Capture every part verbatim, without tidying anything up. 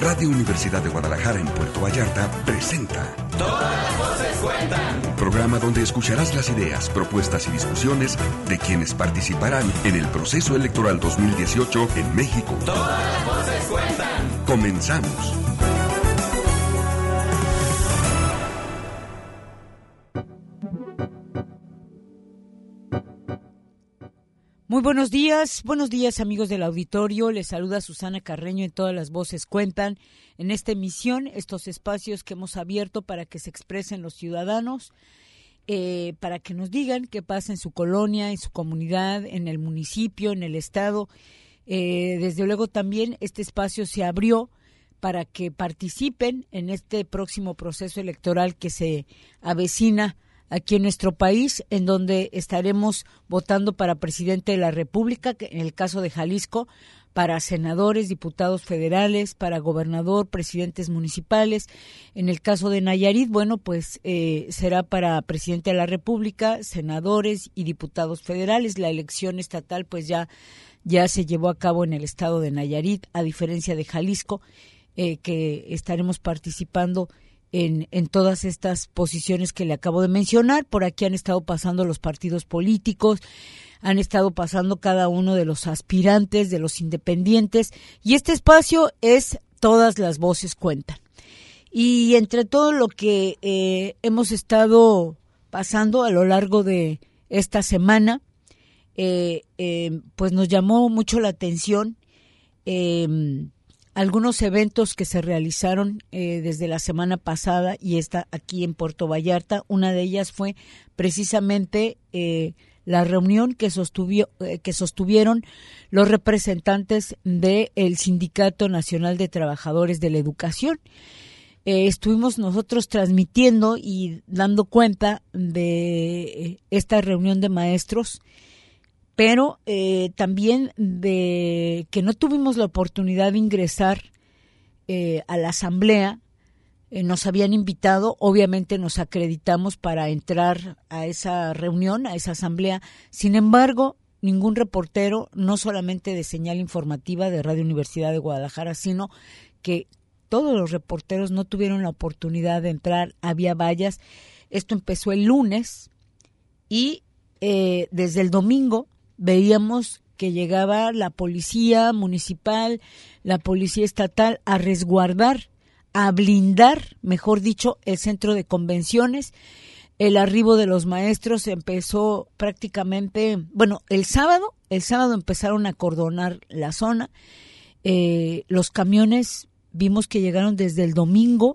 Radio Universidad de Guadalajara en Puerto Vallarta presenta Todas las voces cuentan. Programa donde escucharás las ideas, propuestas y discusiones de quienes participarán en el proceso electoral dos mil dieciocho en México. Todas las voces cuentan. Comenzamos. Muy buenos días, buenos días amigos del auditorio, les saluda Susana Carreño en Todas las Voces Cuentan. En esta emisión, estos espacios que hemos abierto para que se expresen los ciudadanos, eh, para que nos digan qué pasa en su colonia, en su comunidad, en el municipio, en el estado. Eh, desde luego también este espacio se abrió para que participen en este próximo proceso electoral que se avecina aquí en nuestro país, en donde estaremos votando para presidente de la República, en el caso de Jalisco, para senadores, diputados federales, para gobernador, presidentes municipales. En el caso de Nayarit, bueno, pues eh, será para presidente de la República, senadores y diputados federales. La elección estatal, pues ya, ya se llevó a cabo en el estado de Nayarit, a diferencia de Jalisco, eh, que estaremos participando En, en todas estas posiciones que le acabo de mencionar. Por aquí han estado pasando los partidos políticos, han estado pasando cada uno de los aspirantes, de los independientes, y este espacio es Todas las Voces Cuentan. Y entre todo lo que eh, hemos estado pasando a lo largo de esta semana, eh, eh, pues nos llamó mucho la atención eh, algunos eventos que se realizaron eh, desde la semana pasada y esta aquí en Puerto Vallarta. Una de ellas fue precisamente eh, la reunión que, sostuvió, eh, que sostuvieron los representantes del Sindicato Nacional de Trabajadores de la Educación. Eh, estuvimos nosotros transmitiendo y dando cuenta de esta reunión de maestros, pero eh, también de que no tuvimos la oportunidad de ingresar eh, a la asamblea. Eh, nos habían invitado, obviamente nos acreditamos para entrar a esa reunión, a esa asamblea. Sin embargo, ningún reportero, no solamente de señal informativa de Radio Universidad de Guadalajara, sino que todos los reporteros no tuvieron la oportunidad de entrar, había vallas. Esto empezó el lunes y eh, desde el domingo veíamos que llegaba la policía municipal, la policía estatal a resguardar, a blindar, mejor dicho, el centro de convenciones. El arribo de los maestros empezó prácticamente, bueno, el sábado, el sábado empezaron a acordonar la zona. Eh, los camiones, vimos que llegaron desde el domingo,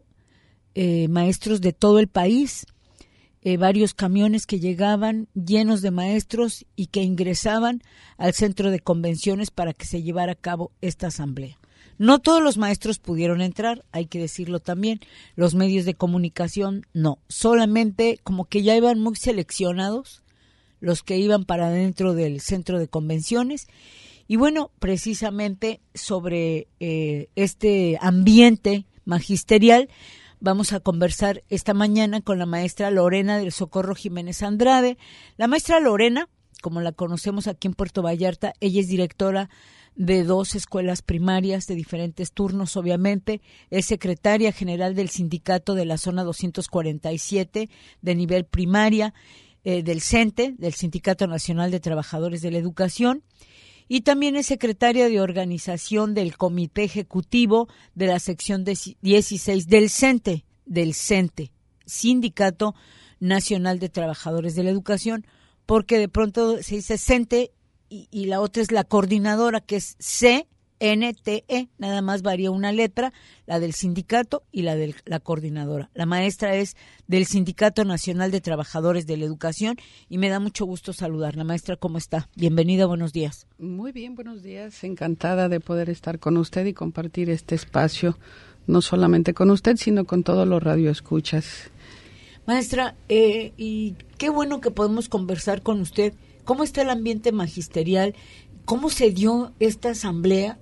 eh, maestros de todo el país. Eh, varios camiones que llegaban llenos de maestros y que ingresaban al centro de convenciones para que se llevara a cabo esta asamblea. No todos los maestros pudieron entrar, hay que decirlo también, los medios de comunicación no, solamente como que ya iban muy seleccionados los que iban para dentro del centro de convenciones. Y bueno, precisamente sobre eh, este ambiente magisterial vamos a conversar esta mañana con la maestra Lorena del Socorro Jiménez Andrade. La maestra Lorena, como la conocemos aquí en Puerto Vallarta, ella es directora de dos escuelas primarias de diferentes turnos, obviamente. Es secretaria general del sindicato de la zona doscientos cuarenta y siete de nivel primaria, eh, del CENTE, del Sindicato Nacional de Trabajadores de la Educación. Y también es secretaria de organización del Comité Ejecutivo de la sección dieciséis del CENTE, del CENTE, Sindicato Nacional de Trabajadores de la Educación, porque de pronto se dice CENTE y, y la otra es la coordinadora, que es C N T E, nada más varía una letra, la del sindicato y la de la coordinadora. La maestra es del Sindicato Nacional de Trabajadores de la Educación y me da mucho gusto saludarla. Maestra, ¿cómo está? Bienvenida, buenos días. Muy bien, buenos días. Encantada de poder estar con usted y compartir este espacio, no solamente con usted, sino con todos los radioescuchas. Maestra, eh, y qué bueno que podemos conversar con usted. ¿Cómo está el ambiente magisterial? ¿Cómo se dio esta asamblea?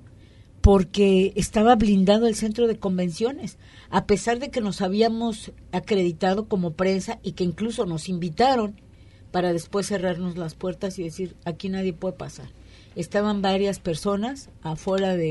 Porque estaba blindado el centro de convenciones, a pesar de que nos habíamos acreditado como prensa y que incluso nos invitaron para después cerrarnos las puertas y decir, aquí nadie puede pasar. Estaban varias personas afuera de,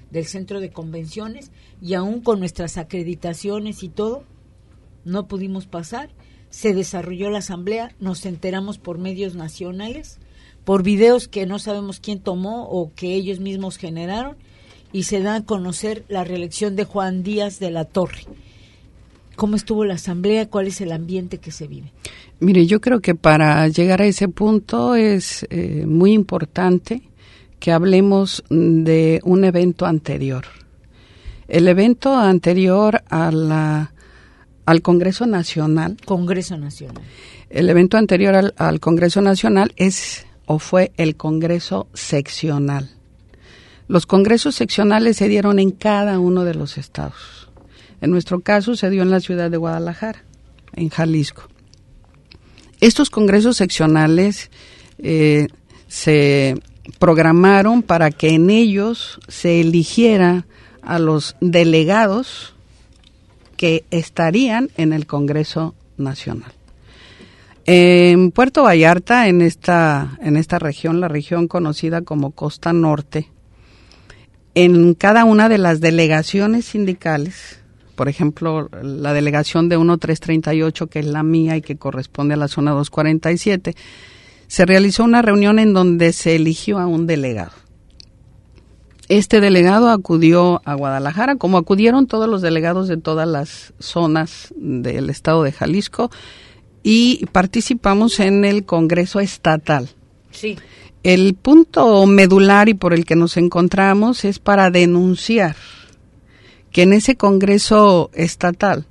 del centro de convenciones, y aún con nuestras acreditaciones y todo, no pudimos pasar. Se desarrolló la asamblea, nos enteramos por medios nacionales, por videos que no sabemos quién tomó o que ellos mismos generaron, y se da a conocer la reelección de Juan Díaz de la Torre. ¿Cómo estuvo la asamblea? ¿Cuál es el ambiente que se vive? Mire, yo creo que para llegar a ese punto es eh, muy importante que hablemos de un evento anterior. El evento anterior a la, al Congreso Nacional. Congreso Nacional. El evento anterior al, al Congreso Nacional es o fue el Congreso Seccional. Los congresos seccionales se dieron en cada uno de los estados. En nuestro caso se dio en la ciudad de Guadalajara, en Jalisco. Estos congresos seccionales eh, se programaron para que en ellos se eligiera a los delegados que estarían en el Congreso Nacional. En Puerto Vallarta, en esta, en esta región, la región conocida como Costa Norte, en cada una de las delegaciones sindicales, por ejemplo, la delegación de uno tres treinta y ocho, que es la mía y que corresponde a la zona dos cuarenta y siete, se realizó una reunión en donde se eligió a un delegado. Este delegado acudió a Guadalajara, como acudieron todos los delegados de todas las zonas del estado de Jalisco, y participamos en el Congreso Estatal. Sí. El punto medular y por el que nos encontramos es para denunciar que en ese Congreso Estatal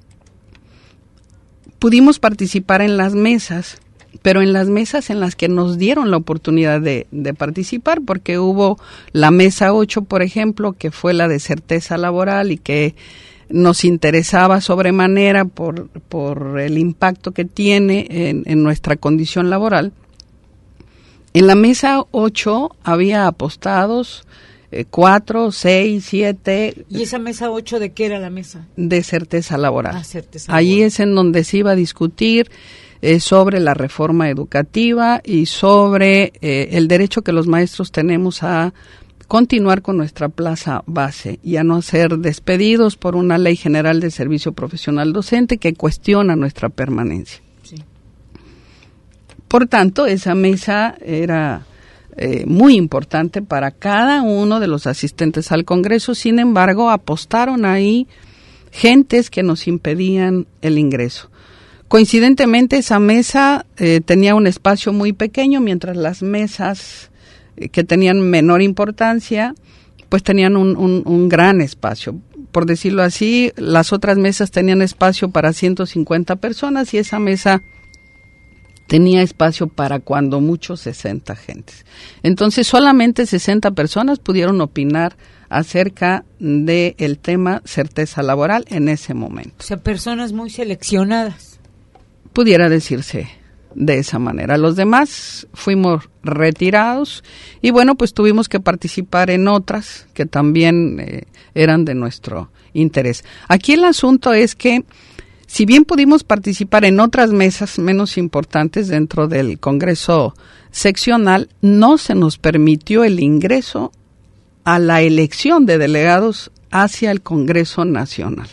pudimos participar en las mesas, pero en las mesas en las que nos dieron la oportunidad de, de participar, porque hubo la mesa ocho, por ejemplo, que fue la de certeza laboral y que nos interesaba sobremanera por, por el impacto que tiene en, en nuestra condición laboral. En la mesa ocho había apostados eh, cuatro, seis, siete. ¿Y esa mesa ocho de qué era la mesa? De certeza laboral. Ah, certeza Allí laboral. es en donde se iba a discutir eh, sobre la reforma educativa y sobre eh, el derecho que los maestros tenemos a continuar con nuestra plaza base y a no ser despedidos por una ley general de servicio profesional docente que cuestiona nuestra permanencia. Sí. Por tanto, esa mesa era eh, muy importante para cada uno de los asistentes al Congreso. Sin embargo, apostaron ahí gentes que nos impedían el ingreso. Coincidentemente, esa mesa eh, tenía un espacio muy pequeño, mientras las mesas eh, que tenían menor importancia, pues tenían un, un, un gran espacio. Por decirlo así, las otras mesas tenían espacio para ciento cincuenta personas y esa mesa tenía espacio para cuando mucho sesenta gentes. Entonces solamente sesenta personas pudieron opinar acerca del tema certeza laboral en ese momento. O sea, personas muy seleccionadas. Pudiera decirse de esa manera. Los demás fuimos retirados y bueno, pues tuvimos que participar en otras que también eh, eran de nuestro interés. Aquí el asunto es que si bien pudimos participar en otras mesas menos importantes dentro del Congreso seccional, no se nos permitió el ingreso a la elección de delegados hacia el Congreso Nacional.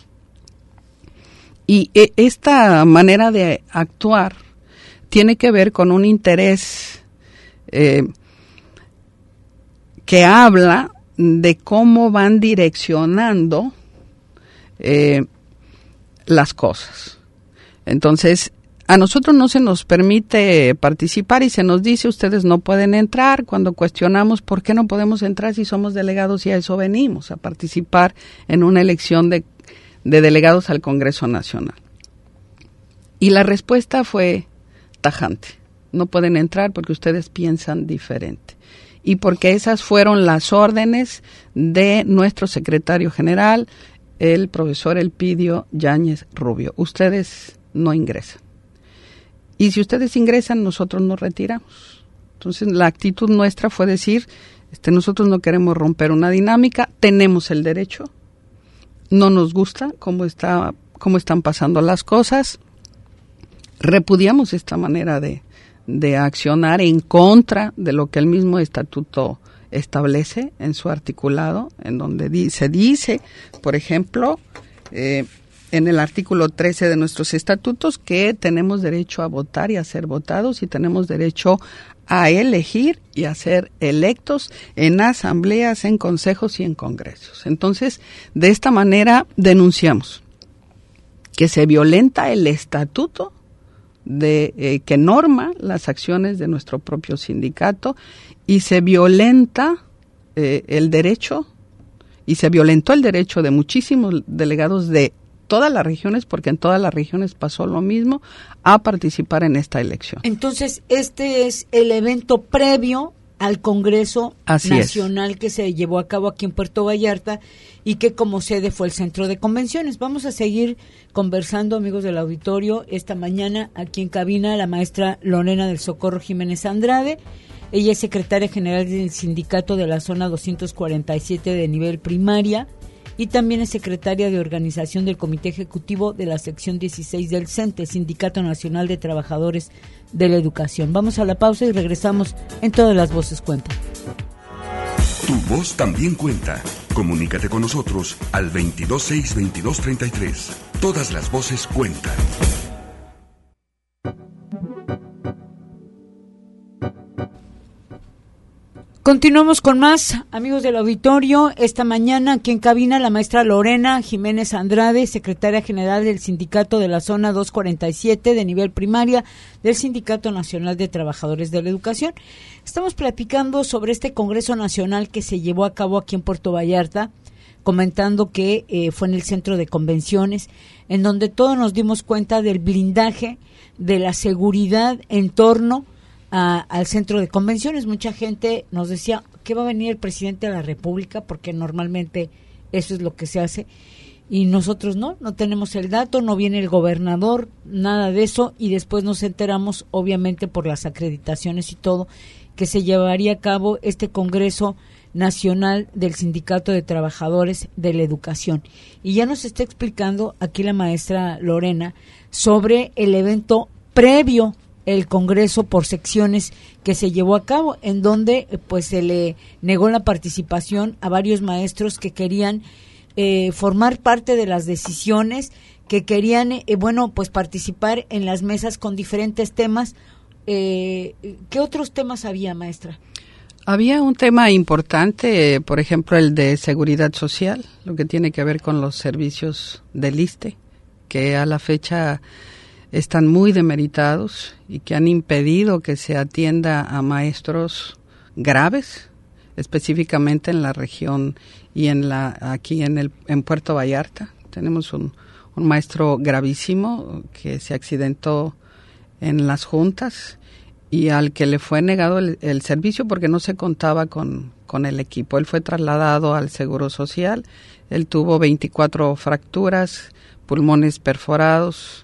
Y esta manera de actuar tiene que ver con un interés eh, que habla de cómo van direccionando eh, las cosas. Entonces, a nosotros no se nos permite participar y se nos dice, ustedes no pueden entrar. Cuando cuestionamos por qué no podemos entrar si somos delegados y a eso venimos, a participar en una elección de, de delegados al Congreso Nacional. Y la respuesta fue tajante. No pueden entrar porque ustedes piensan diferente. Y porque esas fueron las órdenes de nuestro secretario general, el profesor Elpidio Yáñez Rubio. Ustedes no ingresan. Y si ustedes ingresan, nosotros nos retiramos. Entonces, la actitud nuestra fue decir, este, nosotros no queremos romper una dinámica, tenemos el derecho, no nos gusta cómo está, cómo están pasando las cosas, repudiamos esta manera de, de accionar en contra de lo que el mismo estatuto establece en su articulado, en donde di- se dice, por ejemplo, eh, en el artículo trece de nuestros estatutos, que tenemos derecho a votar y a ser votados, y tenemos derecho a elegir y a ser electos en asambleas, en consejos y en congresos. Entonces, de esta manera denunciamos que se violenta el estatuto de eh, que norma las acciones de nuestro propio sindicato, y se violenta eh, el derecho y se violentó el derecho de muchísimos delegados de todas las regiones, porque en todas las regiones pasó lo mismo, a participar en esta elección. Entonces, este es el evento previo al Congreso Así Nacional es. que se llevó a cabo aquí en Puerto Vallarta y que como sede fue el Centro de Convenciones. Vamos a seguir conversando, amigos del auditorio, esta mañana aquí en cabina la maestra Lorena del Socorro Jiménez Andrade. Ella es secretaria general del sindicato de la zona doscientos cuarenta y siete de nivel primaria y también es secretaria de organización del Comité Ejecutivo de la sección dieciséis del CENTE, Sindicato Nacional de Trabajadores de la Educación. Vamos a la pausa y regresamos en Todas las Voces Cuentan. Tu voz también cuenta. Comunícate con nosotros al veintidós seis veintidós treinta y tres. Todas las voces cuentan. Continuamos con más, amigos del auditorio. Esta mañana aquí en cabina la maestra Lorena Jiménez Andrade, secretaria general del sindicato de la zona doscientos cuarenta y siete de nivel primaria del Sindicato Nacional de Trabajadores de la Educación. Estamos platicando sobre este Congreso Nacional que se llevó a cabo aquí en Puerto Vallarta, comentando que eh, fue en el Centro de Convenciones, en donde todos nos dimos cuenta del blindaje, de la seguridad en torno A, al Centro de Convenciones. Mucha gente nos decía que va a venir el presidente de la República, porque normalmente eso es lo que se hace, y nosotros no, no tenemos el dato, no viene el gobernador, nada de eso, y después nos enteramos, obviamente por las acreditaciones y todo, que se llevaría a cabo este Congreso Nacional del Sindicato de Trabajadores de la Educación. Y ya nos está explicando aquí la maestra Lorena sobre el evento previo, el Congreso por secciones que se llevó a cabo, en donde pues se le negó la participación a varios maestros que querían eh, formar parte de las decisiones, que querían, eh, bueno, pues participar en las mesas con diferentes temas. Eh, ¿Qué otros temas había, maestra? Había un tema importante, eh, por ejemplo, el de seguridad social, lo que tiene que ver con los servicios del ISSSTE, que a la fecha están muy demeritados y que han impedido que se atienda a maestros graves, específicamente en la región y en la aquí en el en Puerto Vallarta. Tenemos un, un maestro gravísimo que se accidentó en las juntas y al que le fue negado el, el servicio porque no se contaba con, con el equipo. Él fue trasladado al Seguro Social, él tuvo veinticuatro fracturas, pulmones perforados,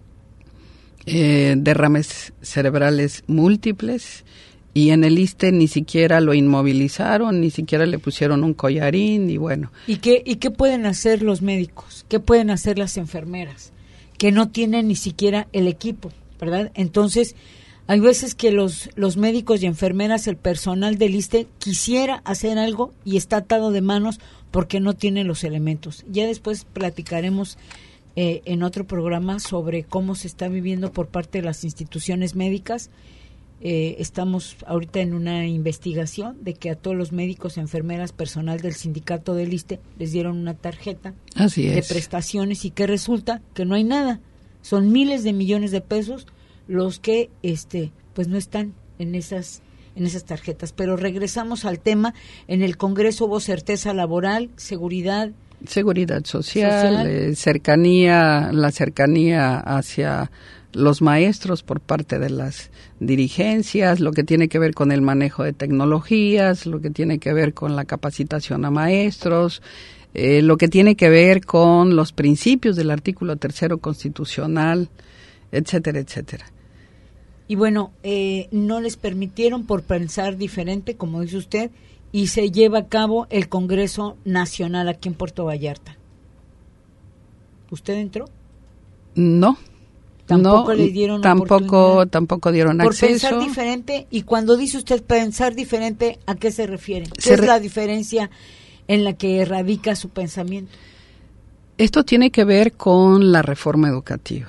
Eh, derrames cerebrales múltiples, y en el ISSSTE ni siquiera lo inmovilizaron, ni siquiera le pusieron un collarín, y bueno. ¿Y qué, y qué pueden hacer los médicos? ¿Qué pueden hacer las enfermeras? Que no tienen ni siquiera el equipo, ¿verdad? Entonces, hay veces que los, los médicos y enfermeras, el personal del ISSSTE, quisiera hacer algo y está atado de manos porque no tiene los elementos. Ya después platicaremos Eh, en otro programa sobre cómo se está viviendo por parte de las instituciones médicas. Eh, estamos ahorita en una investigación de que a todos los médicos, enfermeras, personal del sindicato del ISSSTE les dieron una tarjeta Así de es. prestaciones, y que resulta que no hay nada. Son miles de millones de pesos los que este pues no están en esas en esas tarjetas. Pero regresamos al tema. En el Congreso hubo certeza laboral, seguridad, Seguridad social, social. Eh, cercanía, la cercanía hacia los maestros por parte de las dirigencias, lo que tiene que ver con el manejo de tecnologías, lo que tiene que ver con la capacitación a maestros, eh, lo que tiene que ver con los principios del artículo tercero constitucional, etcétera, etcétera. Y bueno, eh, no les permitieron por pensar diferente, como dice usted, y se lleva a cabo el Congreso Nacional aquí en Puerto Vallarta. ¿Usted entró? No, Tampoco no, le dieron tampoco, tampoco dieron por acceso. Pensar diferente, y cuando dice usted pensar diferente, ¿a qué se refiere? ¿Qué se es re- la diferencia en la que radica su pensamiento? Esto tiene que ver con la reforma educativa.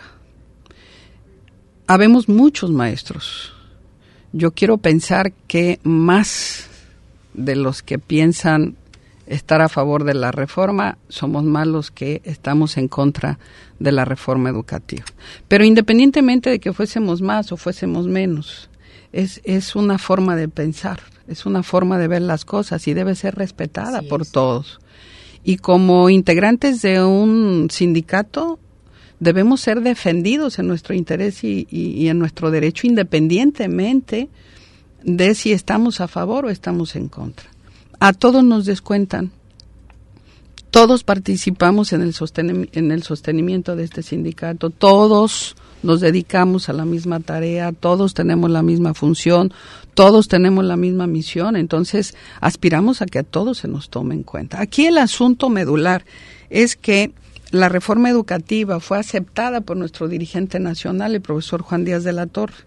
Habemos muchos maestros. Yo quiero pensar que más de los que piensan estar a favor de la reforma somos más los que estamos en contra de la reforma educativa. Pero independientemente de que fuésemos más o fuésemos menos, es, es una forma de pensar, es una forma de ver las cosas y debe ser respetada por todos. Y como integrantes de un sindicato debemos ser defendidos en nuestro interés y, y, y en nuestro derecho, independientemente de si estamos a favor o estamos en contra. A todos nos descuentan, todos participamos en el, sosten- en el sostenimiento de este sindicato, todos nos dedicamos a la misma tarea, todos tenemos la misma función, todos tenemos la misma misión, entonces aspiramos a que a todos se nos tome en cuenta. Aquí el asunto medular es que la reforma educativa fue aceptada por nuestro dirigente nacional, el profesor Juan Díaz de la Torre,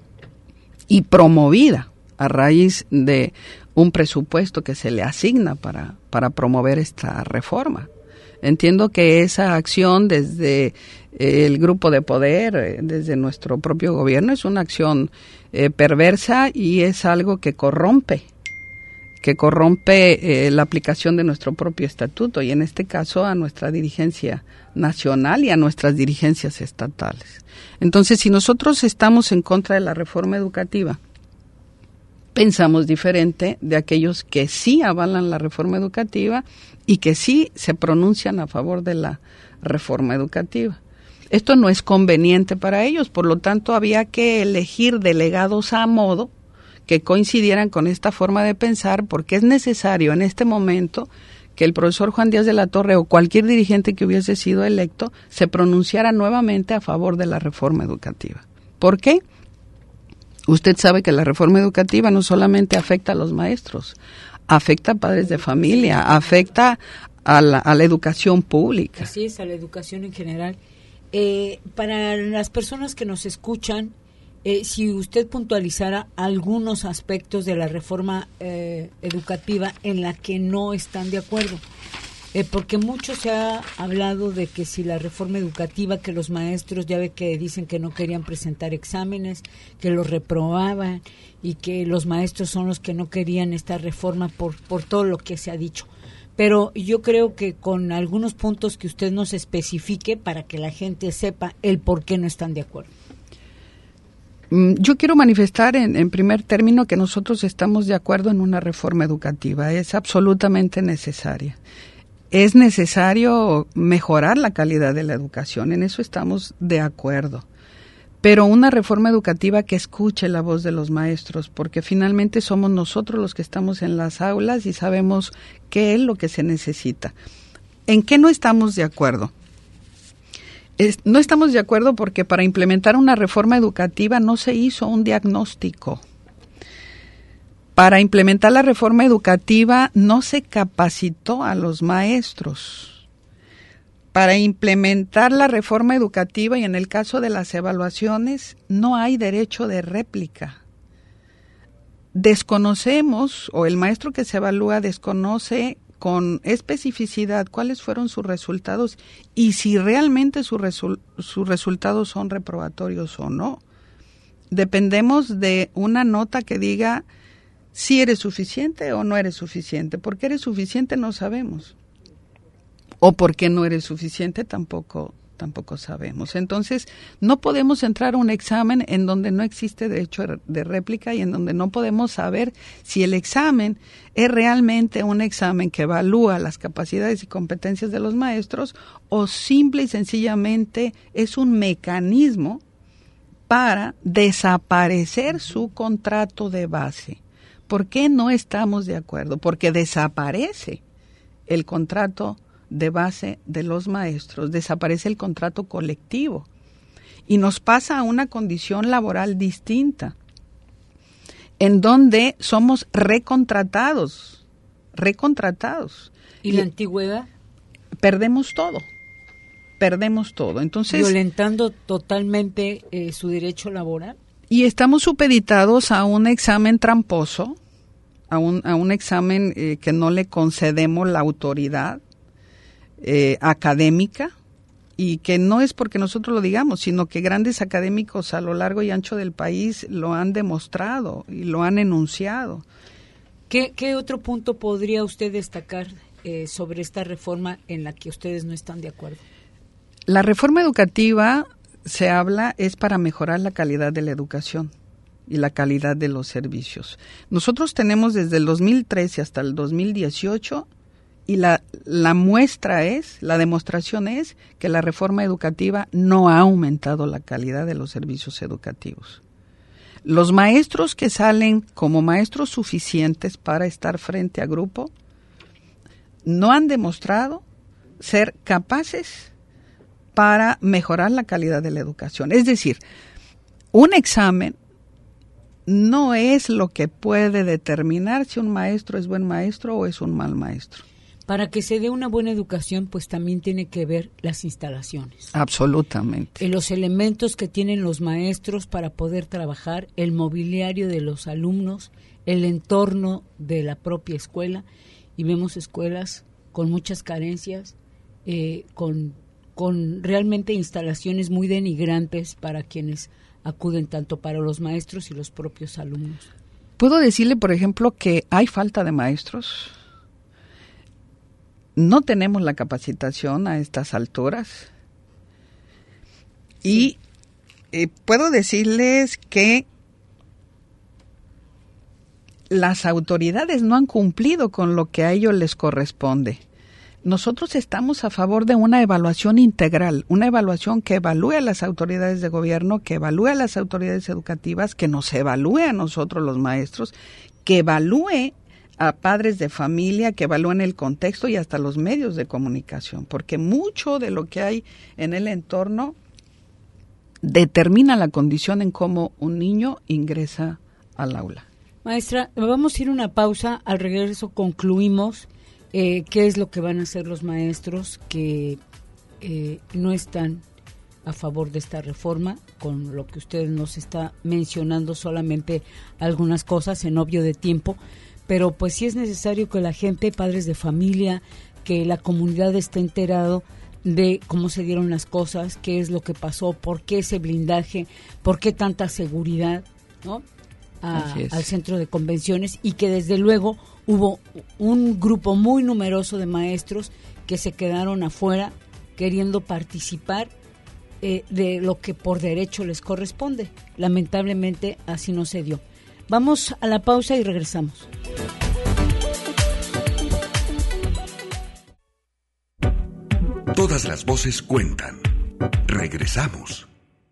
y promovida a raíz de un presupuesto que se le asigna para, para promover esta reforma. Entiendo que esa acción desde eh, el grupo de poder, eh, desde nuestro propio gobierno, es una acción eh, perversa y es algo que corrompe, que corrompe eh, la aplicación de nuestro propio estatuto y en este caso a nuestra dirigencia nacional y a nuestras dirigencias estatales. Entonces, si nosotros estamos en contra de la reforma educativa, pensamos diferente de aquellos que sí avalan la reforma educativa y que sí se pronuncian a favor de la reforma educativa. Esto no es conveniente para ellos, por lo tanto había que elegir delegados a modo que coincidieran con esta forma de pensar, porque es necesario en este momento que el profesor Juan Díaz de la Torre o cualquier dirigente que hubiese sido electo se pronunciara nuevamente a favor de la reforma educativa. ¿Por qué? Usted sabe que la reforma educativa no solamente afecta a los maestros, afecta a padres de familia, afecta a la, a la educación pública. Así es, a la educación en general. Eh, para las personas que nos escuchan, eh, si usted puntualizara algunos aspectos de la reforma eh, educativa en la que no están de acuerdo. Eh, porque mucho se ha hablado de que si la reforma educativa, que los maestros ya ve que dicen que no querían presentar exámenes, que los reprobaban y que los maestros son los que no querían esta reforma por, por todo lo que se ha dicho. Pero yo creo que con algunos puntos que usted nos especifique para que la gente sepa el por qué no están de acuerdo. Yo quiero manifestar en, en primer término que nosotros estamos de acuerdo en una reforma educativa, es absolutamente necesaria. Es necesario mejorar la calidad de la educación, en eso estamos de acuerdo. Pero una reforma educativa que escuche la voz de los maestros, porque finalmente somos nosotros los que estamos en las aulas y sabemos qué es lo que se necesita. ¿En qué no estamos de acuerdo? Es, no estamos de acuerdo porque para implementar una reforma educativa no se hizo un diagnóstico. Para implementar la reforma educativa no se capacitó a los maestros. Para implementar la reforma educativa y en el caso de las evaluaciones no hay derecho de réplica. Desconocemos, o el maestro que se evalúa desconoce con especificidad cuáles fueron sus resultados y si realmente su resu- sus resultados son reprobatorios o no. Dependemos de una nota que diga si eres suficiente o no eres suficiente. ¿Por qué eres suficiente? No sabemos. O por qué no eres suficiente tampoco, tampoco sabemos. Entonces, no podemos entrar a un examen en donde no existe derecho de réplica y en donde no podemos saber si el examen es realmente un examen que evalúa las capacidades y competencias de los maestros o simple y sencillamente es un mecanismo para desaparecer su contrato de base. ¿Por qué no estamos de acuerdo? Porque desaparece el contrato de base de los maestros, desaparece el contrato colectivo y nos pasa a una condición laboral distinta, en donde somos recontratados, recontratados. ¿Y la antigüedad? Perdemos todo, perdemos todo. Entonces, violentando totalmente eh, su derecho laboral. Y estamos supeditados a un examen tramposo, a un, a un examen eh, que no le concedemos la autoridad eh, académica, y que no es porque nosotros lo digamos, sino que grandes académicos a lo largo y ancho del país lo han demostrado y lo han enunciado. ¿Qué, qué otro punto podría usted destacar eh, sobre esta reforma en la que ustedes no están de acuerdo? La reforma educativa, se habla, es para mejorar la calidad de la educación y la calidad de los servicios. Nosotros tenemos desde el dos mil trece hasta el dos mil dieciocho, y la, la muestra es, la demostración es que la reforma educativa no ha aumentado la calidad de los servicios educativos. Los maestros que salen como maestros suficientes para estar frente a grupo no han demostrado ser capaces para mejorar la calidad de la educación. Es decir, un examen no es lo que puede determinar si un maestro es buen maestro o es un mal maestro. Para que se dé una buena educación, pues también tiene que ver las instalaciones. Absolutamente. Eh, los elementos que tienen los maestros para poder trabajar, el mobiliario de los alumnos, el entorno de la propia escuela. Y vemos escuelas con muchas carencias, eh, con, con realmente instalaciones muy denigrantes para quienes acuden, tanto para los maestros y los propios alumnos. ¿Puedo decirle, por ejemplo, que hay falta de maestros? No tenemos la capacitación a estas alturas. Sí. Y eh, puedo decirles que las autoridades no han cumplido con lo que a ellos les corresponde. Nosotros estamos a favor de una evaluación integral, una evaluación que evalúe a las autoridades de gobierno, que evalúe a las autoridades educativas, que nos evalúe a nosotros los maestros, que evalúe a padres de familia, que evalúen el contexto y hasta los medios de comunicación, porque mucho de lo que hay en el entorno determina la condición en cómo un niño ingresa al aula. Maestra, vamos a ir a una pausa, al regreso concluimos eh, qué es lo que van a hacer los maestros que eh, no están a favor de esta reforma, con lo que usted nos está mencionando solamente algunas cosas en obvio de tiempo. Pero pues sí es necesario que la gente, padres de familia, que la comunidad esté enterado de cómo se dieron las cosas, qué es lo que pasó, por qué ese blindaje, por qué tanta seguridad, ¿no? A, al centro de convenciones, y que desde luego hubo un grupo muy numeroso de maestros que se quedaron afuera queriendo participar eh, de lo que por derecho les corresponde. Lamentablemente así no se dio. Vamos a la pausa y regresamos. Todas las voces cuentan. Regresamos.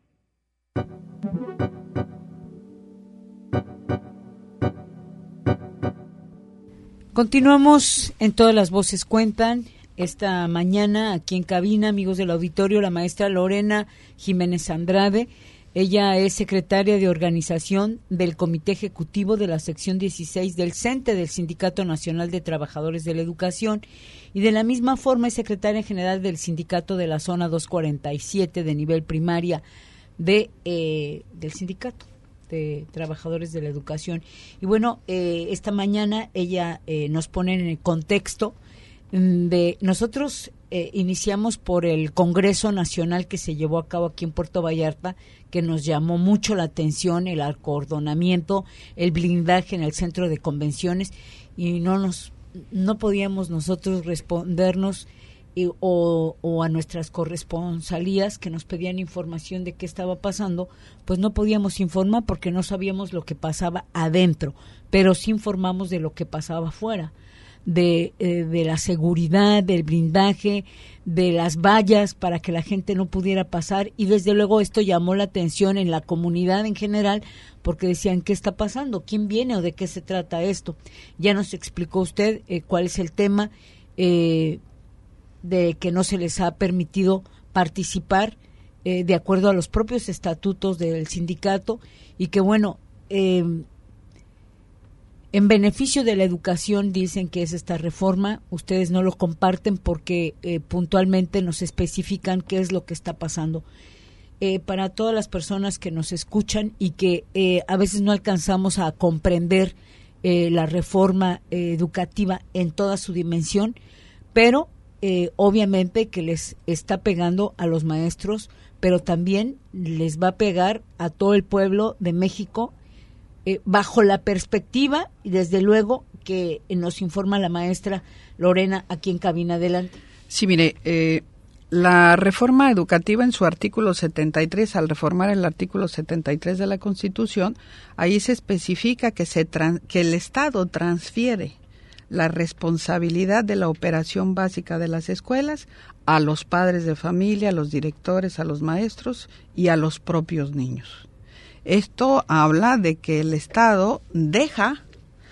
Continuamos en Todas las voces cuentan. Esta mañana aquí en cabina, amigos del auditorio, la maestra Lorena Jiménez Andrade. Ella es secretaria de organización del Comité Ejecutivo de la sección dieciséis del CENTE, del Sindicato Nacional de Trabajadores de la Educación, y de la misma forma es secretaria general del Sindicato de la Zona doscientos cuarenta y siete de nivel primaria de eh, del Sindicato de Trabajadores de la Educación. Y bueno, eh, esta mañana ella eh, nos pone en el contexto de nosotros eh, iniciamos por el Congreso Nacional que se llevó a cabo aquí en Puerto Vallarta, que nos llamó mucho la atención, el acordonamiento, el blindaje en el centro de convenciones, y no nos no podíamos nosotros respondernos eh, o, o a nuestras corresponsalías que nos pedían información de qué estaba pasando, pues no podíamos informar porque no sabíamos lo que pasaba adentro, pero sí informamos de lo que pasaba afuera. De, eh, de la seguridad, del blindaje, de las vallas para que la gente no pudiera pasar, y desde luego esto llamó la atención en la comunidad en general porque decían, ¿qué está pasando? ¿Quién viene o de qué se trata esto? Ya nos explicó usted eh, cuál es el tema eh, de que no se les ha permitido participar eh, de acuerdo a los propios estatutos del sindicato, y que bueno, eh, En beneficio de la educación dicen que es esta reforma, ustedes no lo comparten porque eh, puntualmente nos especifican qué es lo que está pasando. Eh, para todas las personas que nos escuchan y que eh, a veces no alcanzamos a comprender eh, la reforma eh, educativa en toda su dimensión, pero eh, obviamente que les está pegando a los maestros, pero también les va a pegar a todo el pueblo de México, eh, bajo la perspectiva y desde luego que nos informa la maestra Lorena aquí en cabina. Adelante. Sí, mire, eh, la reforma educativa en su artículo setenta y tres, al reformar el artículo setenta y tres de la Constitución, ahí se especifica que, se tran- que el Estado transfiere la responsabilidad de la operación básica de las escuelas a los padres de familia, a los directores, a los maestros y a los propios niños. Esto habla de que el Estado deja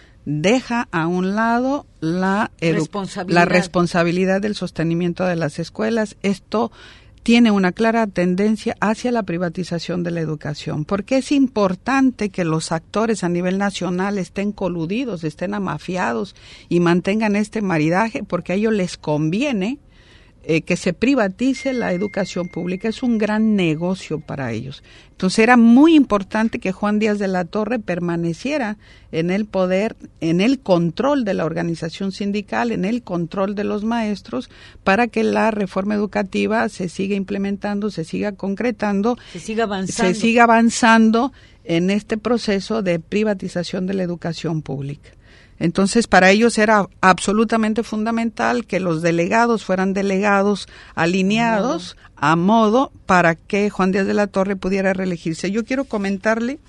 deja a un lado la, edu- responsabilidad. la responsabilidad del sostenimiento de las escuelas. Esto tiene una clara tendencia hacia la privatización de la educación, porque es importante que los actores a nivel nacional estén coludidos, estén amafiados y mantengan este maridaje, porque a ellos les conviene eh, que se privatice la educación pública. Es un gran negocio para ellos. Entonces era muy importante que Juan Díaz de la Torre permaneciera en el poder, en el control de la organización sindical, en el control de los maestros, para que la reforma educativa se siga implementando, se siga concretando, se siga avanzando, se siga avanzando en este proceso de privatización de la educación pública. Entonces, para ellos era absolutamente fundamental que los delegados fueran delegados alineados a modo para que Juan Díaz de la Torre pudiera reelegirse. Yo quiero comentarle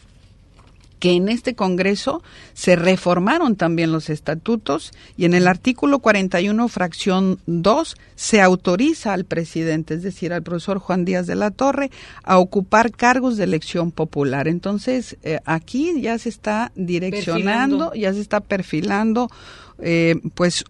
que en este Congreso se reformaron también los estatutos y en el artículo cuarenta y uno, fracción dos, se autoriza al presidente, es decir, al profesor Juan Díaz de la Torre, a ocupar cargos de elección popular. Entonces, eh, aquí ya se está direccionando, perfilando. ya se está perfilando, eh, pues,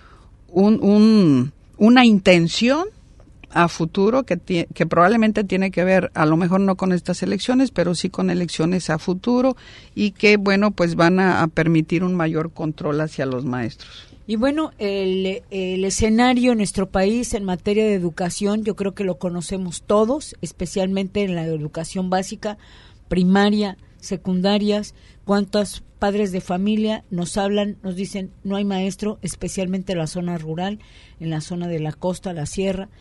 un, un, una intención a futuro que, tie, que probablemente tiene que ver, a lo mejor no con estas elecciones, pero sí con elecciones a futuro y que, bueno, pues van a, a permitir un mayor control hacia los maestros. Y bueno, el, el escenario en nuestro país en materia de educación, yo creo que lo conocemos todos, especialmente en la educación básica, primaria, secundarias. Cuántos padres de familia nos hablan, nos dicen, no hay maestro, especialmente en la zona rural, en la zona de la costa, la sierra.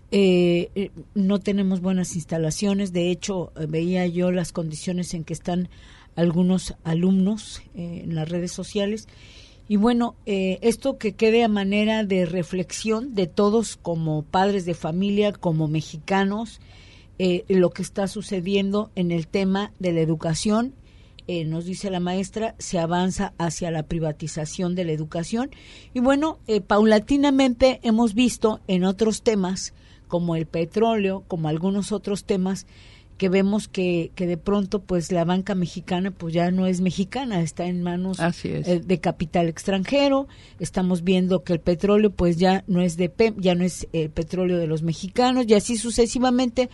Eh, eh, no tenemos buenas instalaciones. De hecho, eh, veía yo las condiciones en que están algunos alumnos eh, en las redes sociales. Y bueno, eh, esto que quede a manera de reflexión de todos como padres de familia, como mexicanos, eh, lo que está sucediendo en el tema de la educación. Eh, nos dice la maestra, se avanza hacia la privatización de la educación. Y bueno, eh, paulatinamente hemos visto en otros temas, como el petróleo, como algunos otros temas, que vemos que, que de pronto pues la banca mexicana pues ya no es mexicana, está en manos eh, de capital extranjero. Estamos viendo que el petróleo pues ya no es de P E M, ya no es el petróleo de los mexicanos, y así sucesivamente.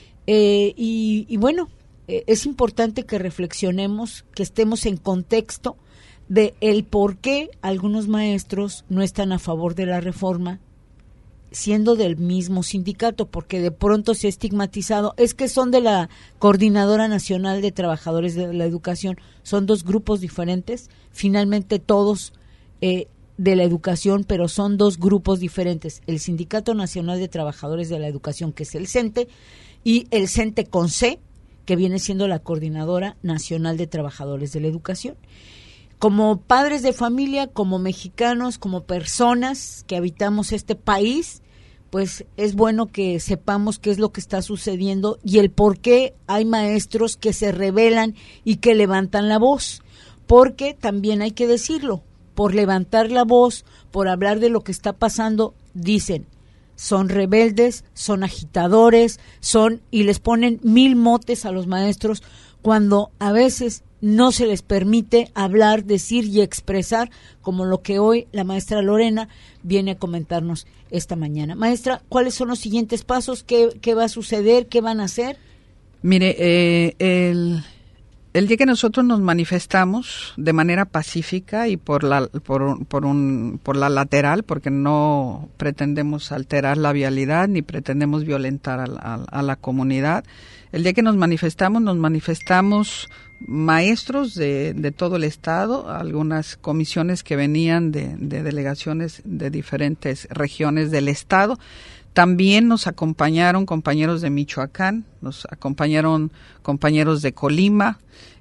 Eh, y, y bueno, eh, es importante que reflexionemos, que estemos en contexto de el por qué algunos maestros no están a favor de la reforma, siendo del mismo sindicato, porque de pronto se ha estigmatizado, es que son de la Coordinadora Nacional de Trabajadores de la Educación, son dos grupos diferentes, finalmente todos eh, de la educación, pero son dos grupos diferentes, el Sindicato Nacional de Trabajadores de la Educación, que es el CENTE, y el CENTE con C, que viene siendo la Coordinadora Nacional de Trabajadores de la Educación. Como padres de familia, como mexicanos, como personas que habitamos este país, pues es bueno que sepamos qué es lo que está sucediendo y el por qué hay maestros que se rebelan y que levantan la voz. Porque también hay que decirlo, por levantar la voz, por hablar de lo que está pasando, dicen, son rebeldes, son agitadores, son, y les ponen mil motes a los maestros, cuando a veces no se les permite hablar, decir y expresar, como lo que hoy la maestra Lorena viene a comentarnos esta mañana. Maestra, ¿cuáles son los siguientes pasos? ¿Qué, qué va a suceder? ¿Qué van a hacer? Mire, eh, el, El día que nosotros nos manifestamos de manera pacífica y por la por, por un por la lateral, porque no pretendemos alterar la vialidad ni pretendemos violentar a, a, a la comunidad. El día que nos manifestamos, nos manifestamos maestros de, de todo el estado, algunas comisiones que venían de, de delegaciones de diferentes regiones del estado. También nos acompañaron compañeros de Michoacán, nos acompañaron compañeros de Colima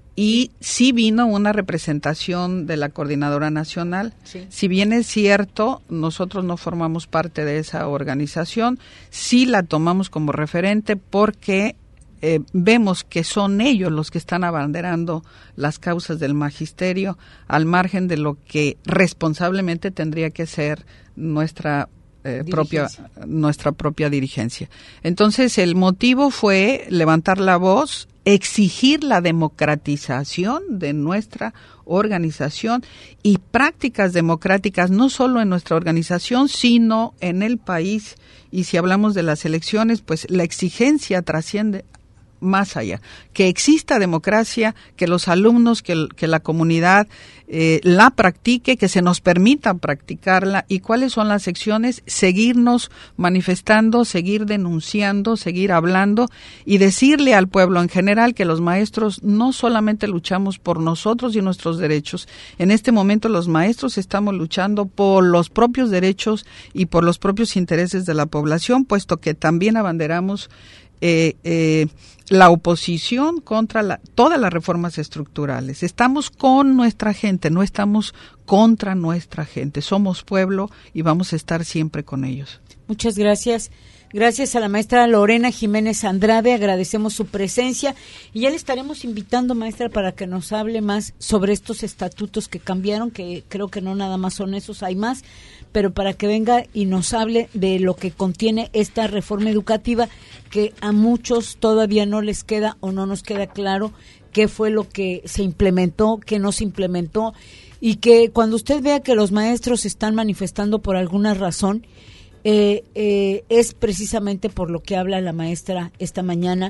y sí vino una representación de la Coordinadora Nacional. Sí. Si bien es cierto, nosotros no formamos parte de esa organización, sí la tomamos como referente porque eh, vemos que son ellos los que están abanderando las causas del magisterio al margen de lo que responsablemente tendría que ser nuestra Eh, propia nuestra propia dirigencia. Entonces el motivo fue levantar la voz, exigir la democratización de nuestra organización y prácticas democráticas no solo en nuestra organización sino en el país. Y si hablamos de las elecciones, pues la exigencia trasciende más allá, que exista democracia, que los alumnos, que, que la comunidad eh, la practique, que se nos permita practicarla. ¿Y cuáles son las acciones? Seguirnos manifestando, seguir denunciando, seguir hablando y decirle al pueblo en general que los maestros no solamente luchamos por nosotros y nuestros derechos. En este momento los maestros estamos luchando por los propios derechos y por los propios intereses de la población, puesto que también abanderamos Eh, eh, la oposición contra la, todas las reformas estructurales. Estamos con nuestra gente, no estamos contra nuestra gente. Somos pueblo y vamos a estar siempre con ellos. Muchas gracias. Gracias a la maestra Lorena Jiménez Andrade, agradecemos su presencia y ya le estaremos invitando, maestra, para que nos hable más sobre estos estatutos que cambiaron, que creo que no nada más son esos, hay más, pero para que venga y nos hable de lo que contiene esta reforma educativa que a muchos todavía no les queda o no nos queda claro qué fue lo que se implementó, qué no se implementó, y que cuando usted vea que los maestros se están manifestando por alguna razón, Eh, eh, es precisamente por lo que habla la maestra esta mañana.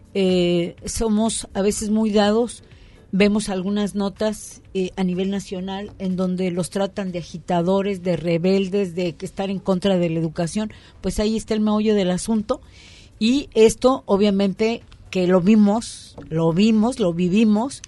Eh, somos a veces muy dados, vemos algunas notas eh, a nivel nacional en donde los tratan de agitadores, de rebeldes, de que estar en contra de la educación. Pues ahí está el meollo del asunto y esto obviamente que lo vimos, lo vimos, lo vivimos.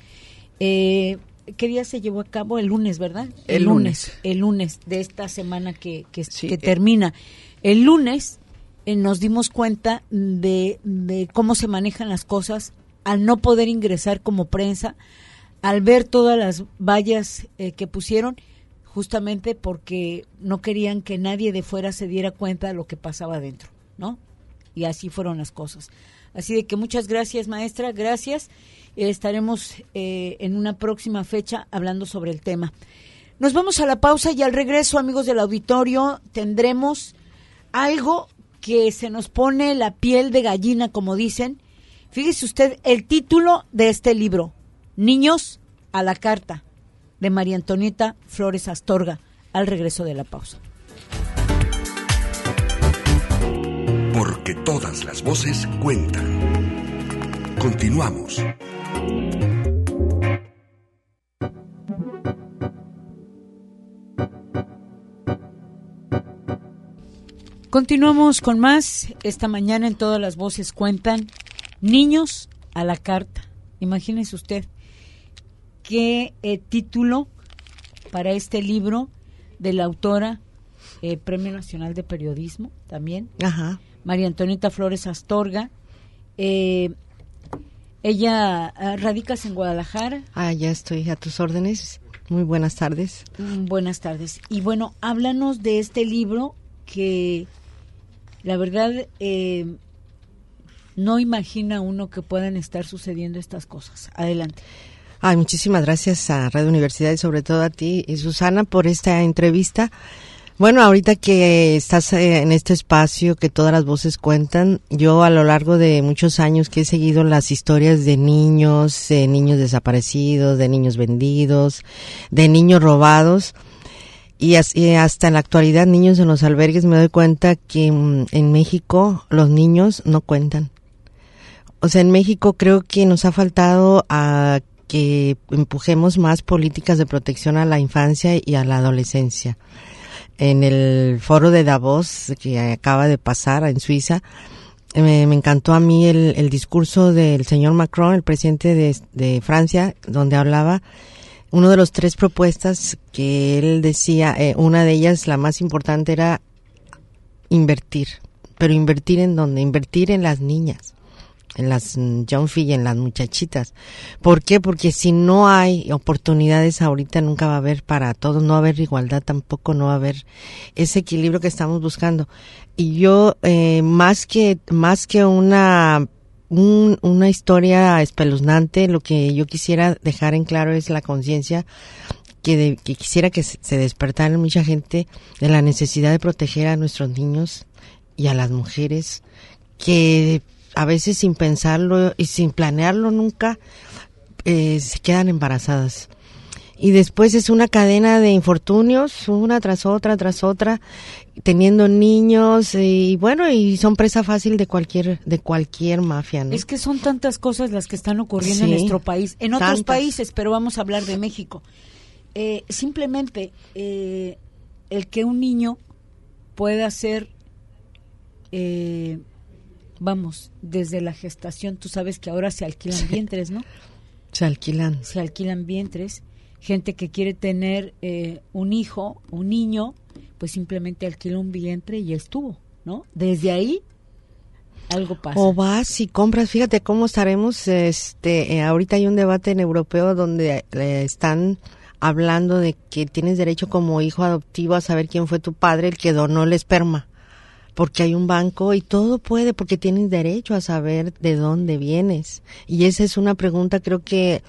Eh, ¿Qué día se llevó a cabo? El lunes, ¿verdad? El, el lunes. lunes. El lunes de esta semana que, que, sí, que termina. El lunes eh, nos dimos cuenta de, de cómo se manejan las cosas al no poder ingresar como prensa, al ver todas las vallas eh, que pusieron, justamente porque no querían que nadie de fuera se diera cuenta de lo que pasaba adentro, ¿no? Y así fueron las cosas. Así de que muchas gracias, maestra, gracias. Eh, estaremos eh, en una próxima fecha hablando sobre el tema. Nos vamos a la pausa y al regreso, amigos del auditorio, tendremos algo que se nos pone la piel de gallina, como dicen. Fíjese usted el título de este libro, Niños a la Carta, de María Antonieta Flores Astorga, al regreso de la pausa. Porque todas las voces cuentan. Continuamos. Continuamos con más. Esta mañana en Todas las Voces cuentan, Niños a la Carta. Imagínese usted qué eh, título para este libro de la autora, eh, Premio Nacional de Periodismo también. Ajá. María Antonieta Flores Astorga. Eh, ella uh, radicas en Guadalajara. Ah, ya estoy a tus órdenes. Muy buenas tardes. Mm, buenas tardes. Y bueno, háblanos de este libro que la verdad eh, no imagina uno que puedan estar sucediendo estas cosas. Adelante. Ay, muchísimas gracias a Radio Universidad y sobre todo a ti y Susana por esta entrevista. Bueno, ahorita que estás en este espacio que todas las voces cuentan, yo a lo largo de muchos años que he seguido las historias de niños, de niños desaparecidos, de niños vendidos, de niños robados, y hasta en la actualidad niños en los albergues, me doy cuenta que en México los niños no cuentan. O sea, en México creo que nos ha faltado a que empujemos más políticas de protección a la infancia y a la adolescencia. En el foro de Davos que acaba de pasar en Suiza, me, me encantó a mí el, el discurso del señor Macron, el presidente de, de Francia, donde hablaba uno de los tres propuestas que él decía, eh, una de ellas, la más importante, era invertir. Pero invertir en dónde? Invertir en las niñas, en las young y en las muchachitas. ¿Por qué? Porque si no hay oportunidades ahorita, nunca va a haber para todos, no va a haber igualdad tampoco, no va a haber ese equilibrio que estamos buscando. Y yo, eh, más que, más que una, un, una historia espeluznante, lo que yo quisiera dejar en claro es la conciencia que, de, que quisiera que se, se despertara en mucha gente de la necesidad de proteger a nuestros niños y a las mujeres, que a veces sin pensarlo y sin planearlo nunca, eh, se quedan embarazadas. Y después es una cadena de infortunios, una tras otra, tras otra, teniendo niños, y bueno, y son presa fácil de cualquier de cualquier mafia, ¿no? Es que son tantas cosas las que están ocurriendo Sí, en nuestro país, en otros tantas. países, pero vamos a hablar de México. Eh, simplemente eh, el que un niño pueda ser, eh, vamos, desde la gestación, tú sabes que ahora se alquilan Sí. vientres, ¿no? Se alquilan. Se alquilan vientres, gente que quiere tener eh, un hijo, un niño, pues simplemente alquila un vientre y estuvo, ¿no? Desde ahí algo pasa. O vas y compras, fíjate cómo estaremos, este, eh, ahorita hay un debate en europeo donde eh, están hablando de que tienes derecho como hijo adoptivo a saber quién fue tu padre, el que donó el esperma, porque hay un banco y todo puede, porque tienes derecho a saber de dónde vienes. Y esa es una pregunta, creo que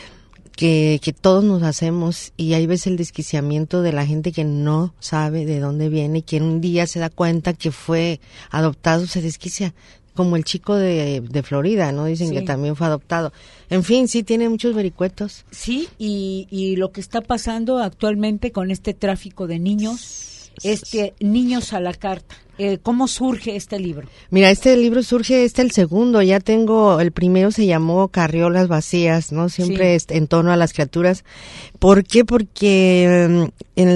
que, que todos nos hacemos, y hay veces el desquiciamiento de la gente que no sabe de dónde viene, y que un día se da cuenta que fue adoptado, se desquicia, como el chico de, de Florida, ¿no? Dicen Sí. que también fue adoptado. En fin, sí tiene muchos vericuetos. Sí, y, y lo que está pasando actualmente con este tráfico de niños, este Niños a la Carta. Eh, ¿Cómo surge este libro? Mira, este libro surge, este el segundo, ya tengo, el primero se llamó Carriolas Vacías, ¿no? Siempre Sí. es en torno a las criaturas. ¿Por qué? Porque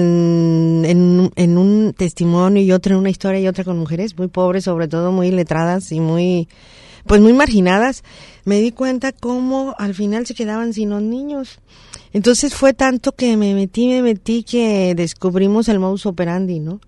en, en, en un testimonio y otro en una historia y otra con mujeres muy pobres, sobre todo muy letradas y muy, pues muy marginadas, me di cuenta cómo al final se quedaban sin los niños. Entonces fue tanto que me metí, me metí que descubrimos el modus operandi, ¿no?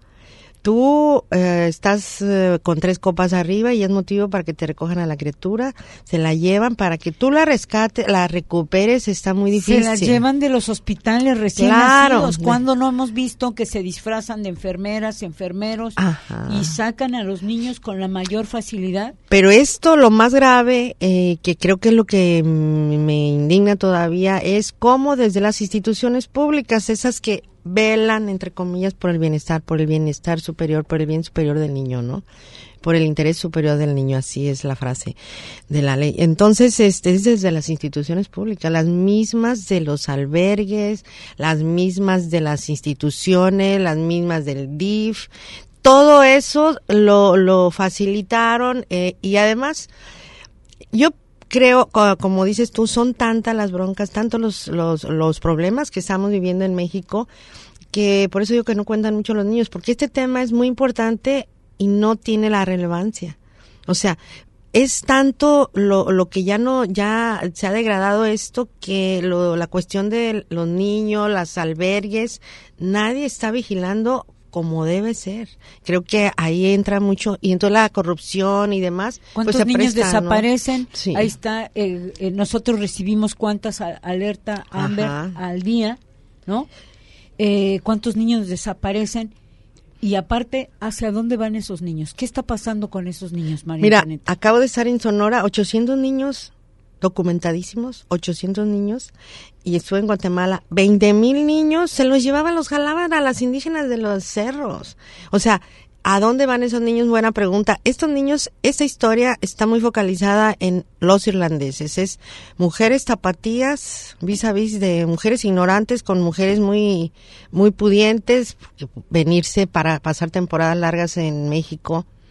Tú eh, estás eh, con tres copas arriba y es motivo para que te recojan a la criatura, se la llevan para que tú la rescates, la recuperes, está muy difícil. Se las llevan de los hospitales recién Claro. nacidos. Cuando no hemos visto que se disfrazan de enfermeras, enfermeros Ajá. y sacan a los niños con la mayor facilidad? Pero esto, lo más grave, eh, que creo que es lo que mm, me indigna todavía, es cómo desde las instituciones públicas, esas que velan, entre comillas, por el bienestar, por el bienestar superior, por el bien superior del niño, ¿no? Por el interés superior del niño, así es la frase de la ley. Entonces, este es desde las instituciones públicas, las mismas de los albergues, las mismas de las instituciones, las mismas del D I F, todo eso lo, lo facilitaron, eh, y además, yo creo, como dices tú, son tantas las broncas, tantos los, los, los problemas que estamos viviendo en México, que por eso digo que no cuentan mucho los niños, porque este tema es muy importante y no tiene la relevancia. O sea, es tanto lo, lo que ya no, ya se ha degradado esto, que lo, la cuestión de los niños, las albergues, nadie está vigilando como debe ser. Creo que ahí entra mucho, y entonces la corrupción y demás. ¿Cuántos pues se niños presta, desaparecen? ¿no? Sí. Ahí está, eh, eh, nosotros recibimos cuántas a- alerta Amber Ajá. al día, ¿no? Eh, ¿Cuántos niños desaparecen? Y aparte, ¿hacia dónde van esos niños? ¿Qué está pasando con esos niños, María Mira, Antonieta? acabo de estar en Sonora, ochocientos niños documentadísimos, ochocientos niños, y estuve en Guatemala, veinte mil niños, se los llevaban, los jalaban a las indígenas de los cerros. O sea, ¿a dónde van esos niños? Buena pregunta. Estos niños, esta historia está muy focalizada en los irlandeses, es mujeres tapatías, vis a vis de mujeres ignorantes con mujeres muy, muy pudientes, venirse para pasar temporadas largas en México,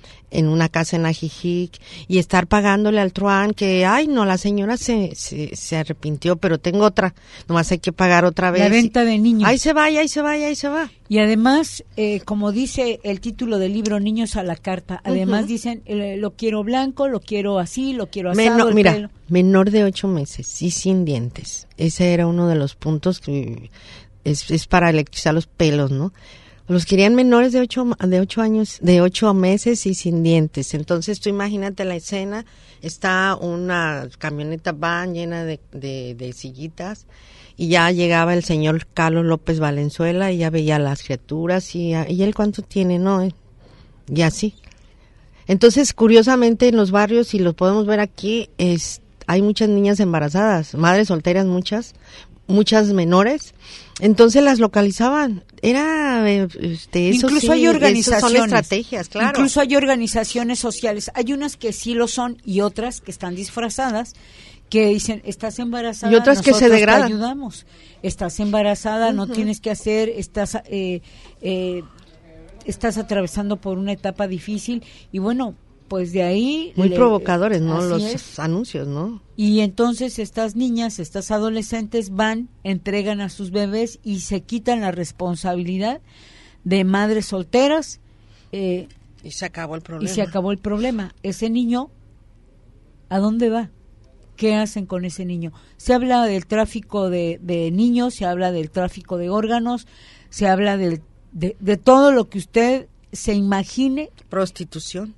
en una casa en Ajijic y estar pagándole al truán que, ay, no, la señora se, se, se arrepintió, pero tengo otra, nomás hay que pagar otra vez. La venta de niños. Ahí se va, ahí se va, ahí se va. Y además, eh, como dice el título del libro, Niños a la carta, además uh-huh. dicen, eh, lo quiero blanco, lo quiero así, lo quiero asado, Menor, el mira, pelo. menor de ocho meses y sin dientes. Ese era uno de los puntos que es, es para electrizar los pelos, ¿no? Los querían menores de ocho, de ocho años, de ocho meses y sin dientes. Entonces tú imagínate la escena, está una camioneta van llena de, de, de sillitas y ya llegaba el señor Carlos López Valenzuela y ya veía a las criaturas y, y él cuánto tiene, ¿no? Y así. Entonces, curiosamente en los barrios, y lo podemos ver aquí, es, hay muchas niñas embarazadas, madres solteras muchas, muchas menores, entonces las localizaban. Era este eso incluso sí, hay organizaciones, son estrategias, claro. Incluso hay organizaciones sociales, hay unas que sí lo son y otras que están disfrazadas, que dicen, estás embarazada, y otras que se degradan. Te ayudamos. Estás embarazada, uh-huh. no tienes que hacer, estás eh, eh, estás atravesando por una etapa difícil y bueno, pues de ahí... Muy le, provocadores, ¿no? Los es. anuncios, ¿no? Y entonces estas niñas, estas adolescentes van, entregan a sus bebés y se quitan la responsabilidad de madres solteras. Eh, y se acabó el problema. Y se acabó el problema. Ese niño, ¿a dónde va? ¿Qué hacen con ese niño? Se habla del tráfico de, de niños, se habla del tráfico de órganos, se habla del, de, de todo lo que usted se imagine. Prostitución.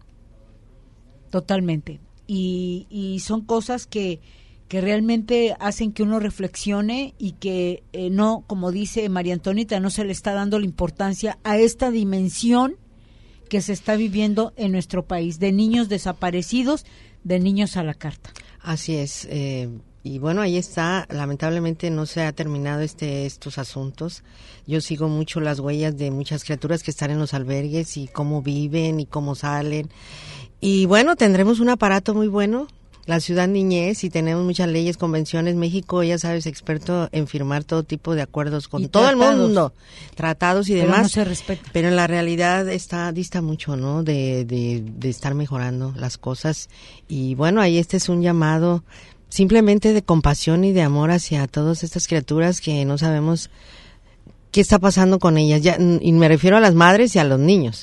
Totalmente. Y, y son cosas que, que realmente hacen que uno reflexione y que eh, no, como dice María Antonita, no se le está dando la importancia a esta dimensión que se está viviendo en nuestro país, de niños desaparecidos, de niños a la carta. Así es. Eh, y bueno, ahí está. Lamentablemente no se ha terminado este estos asuntos. Yo sigo mucho las huellas de muchas criaturas que están en los albergues y cómo viven y cómo salen. Y bueno, tendremos un aparato muy bueno, la Ciudad Niñez, y tenemos muchas leyes, convenciones. México, ya sabes, experto en firmar todo tipo de acuerdos con y todo tratados. el mundo, tratados y Pero demás. No se respeta. Pero en la realidad está dista mucho, ¿no? De, de, de estar mejorando las cosas. Y bueno, ahí este es un llamado simplemente de compasión y de amor hacia todas estas criaturas que no sabemos qué está pasando con ellas. Ya, y me refiero a las madres y a los niños.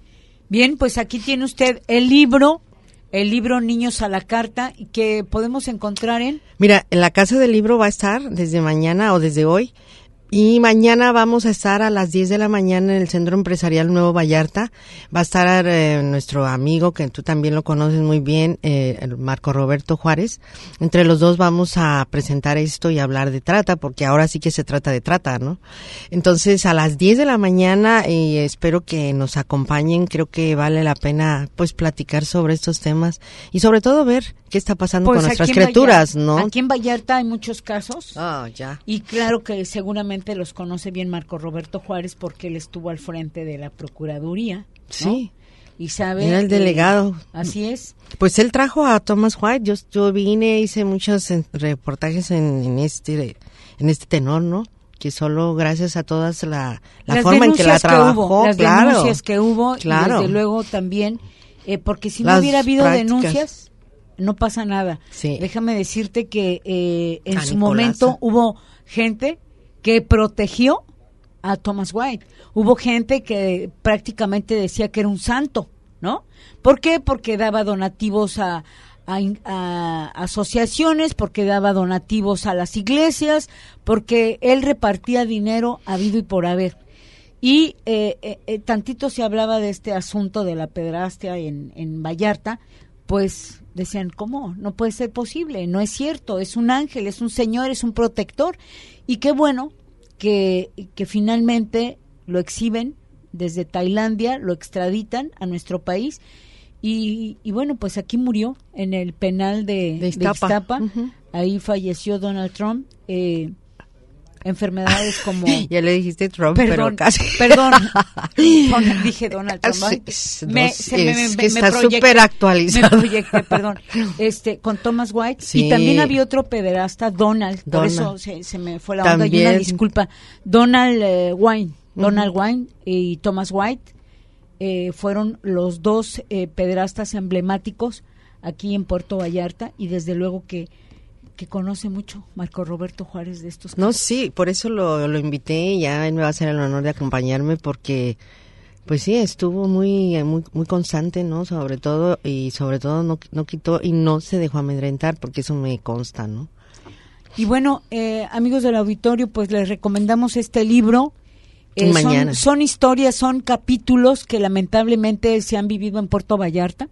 Bien, pues aquí tiene usted el libro, el libro Niños a la Carta, que podemos encontrar en... Mira, en la Casa del Libro va a estar desde mañana o desde hoy, y mañana vamos a estar a las diez de la mañana en el Centro Empresarial Nuevo Vallarta. Va a estar eh, nuestro amigo, que tú también lo conoces muy bien, eh, el Marco Roberto Juárez. Entre los dos vamos a presentar esto y hablar de trata, porque ahora sí que se trata de trata, ¿no? Entonces, a las diez de la mañana, y eh, espero que nos acompañen. Creo que vale la pena, pues, platicar sobre estos temas y sobre todo ver qué está pasando pues con nuestras en criaturas, Vallarta, ¿no? Aquí en Vallarta hay muchos casos. Ah, ya. Y claro que seguramente los conoce bien Marco Roberto Juárez, porque él estuvo al frente de la Procuraduría, ¿no? Sí. Y sabe... Era el que, delegado. Así es. Pues él trajo a Thomas White. Yo, yo vine, hice muchos reportajes en, en este en este tenor, ¿no? Que solo gracias a todas la, la las forma en que la trabajó, que hubo, las claro, denuncias que hubo, claro. Y desde luego también, eh, porque si Las no hubiera habido prácticas. denuncias, no pasa nada. Sí. Déjame decirte que eh, en A su Nicolasa. momento hubo gente que protegió a Thomas White. Hubo gente que prácticamente decía que era un santo, ¿no? ¿Por qué? Porque daba donativos a, a, a asociaciones, porque daba donativos a las iglesias, porque él repartía dinero habido y por haber. Y eh, eh, tantito se hablaba de este asunto de la pederastia en, en Vallarta, pues decían, ¿cómo? No puede ser posible, no es cierto, es un ángel, es un señor, es un protector. Y qué bueno que, que finalmente lo exhiben desde Tailandia, lo extraditan a nuestro país. Y, y bueno, pues aquí murió en el penal de, de Iztapa. De Iztapa. Uh-huh. Ahí falleció Donald Trump. Eh, enfermedades como... Ya le dijiste Trump, perdón, pero casi. Perdón, Donald, dije Donald Trump. Ay, es, me, es, se me, me, es me, que está proyecté, súper actualizado. Me proyecté, perdón. Este, con Thomas White. Sí. Y también había otro pederasta, Donald. Por Donald. eso se, se me fue la onda. También. Y una disculpa. Donald eh, Wine. Uh-huh. Donald Wine y Thomas White. eh, fueron los dos eh, pederastas emblemáticos aquí en Puerto Vallarta, y desde luego que que conoce mucho Marco Roberto Juárez de estos casos. No, sí, por eso lo, lo invité, y ya él me va a hacer el honor de acompañarme, porque pues sí, estuvo muy muy muy constante, ¿no? Sobre todo, y sobre todo no, no quitó y no se dejó amedrentar, porque eso me consta, ¿no? Y bueno, eh, amigos del auditorio, pues les recomendamos este libro. Eh, Mañana. Son, son historias, son capítulos que lamentablemente se han vivido en Puerto Vallarta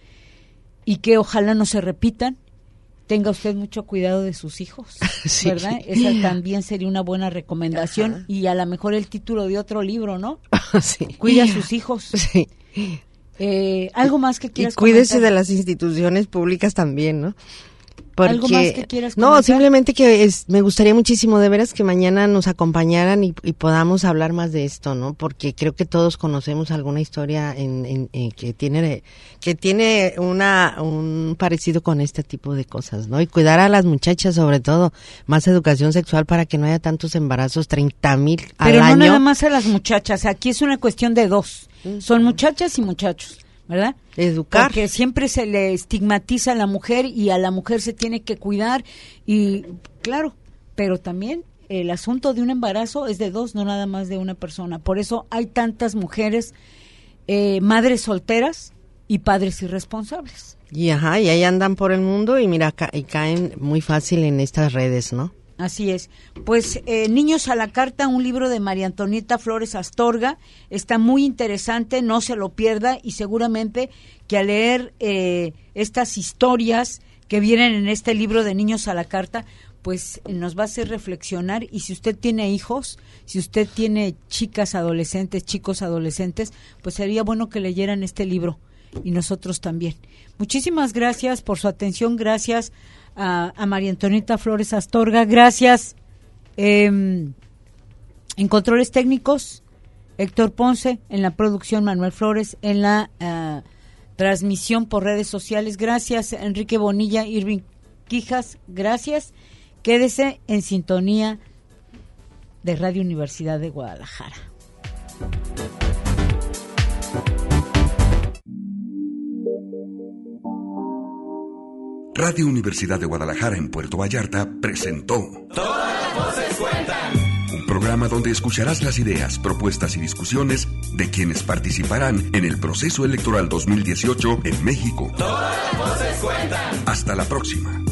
y que ojalá no se repitan. Tenga usted mucho cuidado de sus hijos, Sí. ¿verdad? Esa también sería una buena recomendación. Ajá. Y a lo mejor el título de otro libro, ¿no? Sí. Cuida a sus hijos. Sí. Eh, ¿Algo más que Y quieras cuídese comentar? de las instituciones públicas también, ¿no? Porque, ¿Algo más que quieras no, comentar? simplemente que es, me gustaría muchísimo de veras que mañana nos acompañaran y, y podamos hablar más de esto, ¿no? Porque creo que todos conocemos alguna historia en, en, en que tiene que tiene una un parecido con este tipo de cosas, ¿no? Y cuidar a las muchachas, sobre todo, más educación sexual para que no haya tantos embarazos, treinta mil al Pero año. no nada más a las muchachas, aquí es una cuestión de dos. Son muchachas y muchachos, ¿verdad? Educar. Porque siempre se le estigmatiza a la mujer y a la mujer se tiene que cuidar, y claro, pero también el asunto de un embarazo es de dos, no nada más de una persona. Por eso hay tantas mujeres, eh, madres solteras y padres irresponsables. Y ajá, y ahí andan por el mundo y mira, ca- y caen muy fácil en estas redes, ¿no? Así es. Pues eh, Niños a la Carta, un libro de María Antonieta Flores Astorga, está muy interesante, no se lo pierda, y seguramente que al leer eh, estas historias que vienen en este libro de Niños a la Carta, pues eh, nos va a hacer reflexionar. Y si usted tiene hijos, si usted tiene chicas adolescentes, chicos adolescentes, pues sería bueno que leyeran este libro, y nosotros también. Muchísimas gracias por su atención, gracias a, a María Antonieta Flores Astorga, gracias eh, en controles técnicos Héctor Ponce, en la producción Manuel Flores, en la uh, transmisión por redes sociales, gracias Enrique Bonilla, Irving Quijas, gracias. Quédese en sintonía de Radio Universidad de Guadalajara. Radio Universidad de Guadalajara en Puerto Vallarta presentó Todas las voces cuentan. un programa donde escucharás las ideas, propuestas y discusiones de quienes participarán en el proceso electoral dos mil dieciocho en México. Todas las voces cuentan. Hasta la próxima.